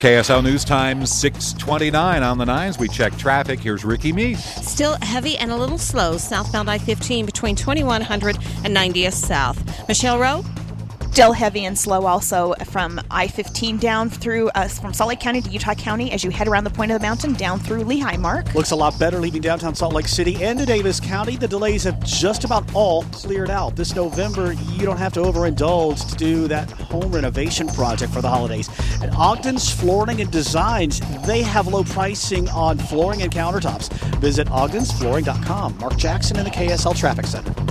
KSL News Time 6:29 on the 9s. We check traffic. Here's Ricky Meese. Still heavy and a little slow southbound I-15 between 2100 and 90th South. Michelle Rowe? Still heavy and slow also from I-15 down through from Salt Lake County to Utah County as you head around the point of the mountain down through Lehigh, Mark. Looks a lot better leaving downtown Salt Lake City and to Davis County. The delays have just about all cleared out. This November, you don't have to overindulge to do that home renovation project for the holidays. At Ogden's Flooring and Designs, they have low pricing on flooring and countertops. Visit ogdensflooring.com. Mark Jackson in the KSL Traffic Center.